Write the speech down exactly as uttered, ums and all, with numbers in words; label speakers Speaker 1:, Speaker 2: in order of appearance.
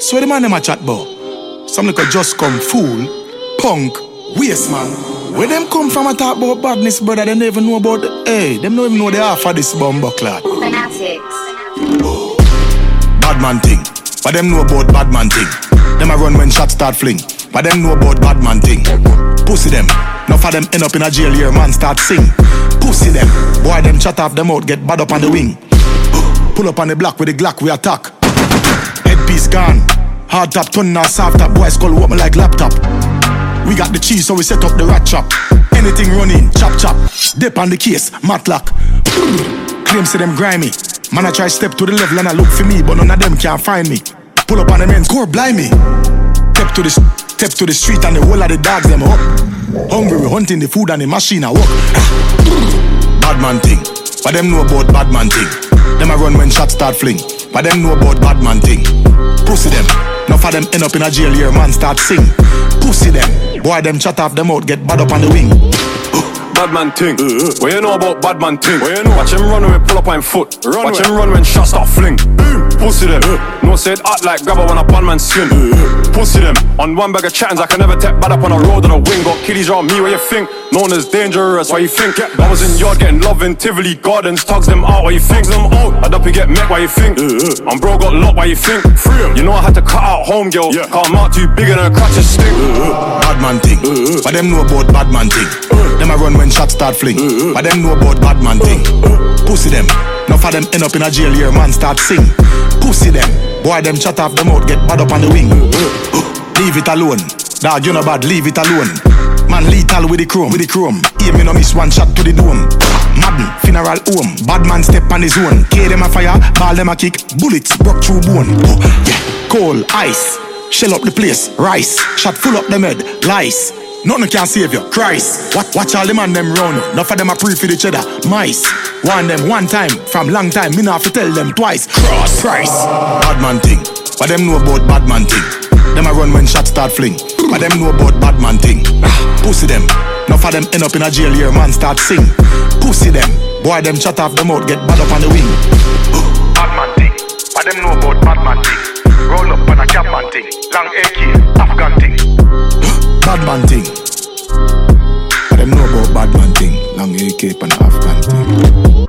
Speaker 1: So the man them a chat about. Some little just come fool, punk, waste man. Where them come from a talk about badness, brother, they don't even know about the, hey, them don't even know the half of this bumbo clot.
Speaker 2: Fanatics.
Speaker 1: Bad man thing, but them know about bad man thing. Them a run when shots start fling, but them know about bad man thing. Pussy them, enough of them end up in a jail here, man start sing. Pussy them, boy them chat off them out, get bad up on the wing. Pull up on the block with the Glock, we attack. Headpiece gone, hard top, turn now soft top, boy skull open like laptop. We got the cheese, so we set up the rat trap. Anything running, chop chop. Dip on the case, matlock. Claims to them grimy. Man I try step to the level and I look for me, but none of them can't find me. Pull up on the men's core, blind me. Step to the step to the street and the whole of the dogs them up. Hungry, we hunting the food and the machine I walk. Bad man thing, but them know about bad man thing. Them I run when shots start fling, but them know about bad man thing. Pussy them, enough of them end up in a jail here, man start sing. Pussy them, boy them chat off them out, get bad up on the wing.
Speaker 3: Bad man ting, uh, what you know about bad man ting? What you know? Watch him run when we pull up on foot. Run Watch way. him run when shots start fling. Uh, Pussy them, uh, no say it act like grabber when a bad man skin. Uh, Pussy them, on one bag of chattings I can never take bad up on a road on a wing. Got kiddies around me, what you think? Known as dangerous, what you think? Yeah. I was in yard getting love in Tivoli Gardens, tugs them out, what you think? Them out, I don't get met, what you think? Uh, I'm bro got locked, what you think? Free him. You know I had to cut out home girl, yeah. Cause I'm out too bigger than a crutches stick. Uh,
Speaker 1: bad man thing, uh, but them know about bad man thing. Uh, them I run when shots start fling. Uh, but them know about bad man thing. Uh, Pussy them, enough of them end up in a jail here, man start sing. Pussy them, boy them chat off them out, get bad up on the wing. Uh, leave it alone, dog you know bad, leave it alone. Man lethal with the chrome, with the chrome. Aim me no miss one shot to the dome. Madden, funeral home, bad man step on his own. K them a fire, ball them a kick, bullets broke through bone. Oh, yeah, coal, ice, shell up the place, rice, shot full up them head, lice. Nothing can save you, Christ. Watch, watch all them and them round. Enough of them a pre for each other, mice. One them one time, from long time, me not have to tell them twice. Cross, price. Bad man thing, but them know about bad man thing. Them a run when shots start fling, but them know about bad man thing. Pussy them, enough of them end up in a jail here, man start sing. Pussy them, boy them chat off them out, get bad up on the wing. Bad man thing, but them know about bad man thing. Roll up on a cap man thing, long A K, Afghan thing. Bad man thing. But them know about bad man thing. Long A K and Afghan thing.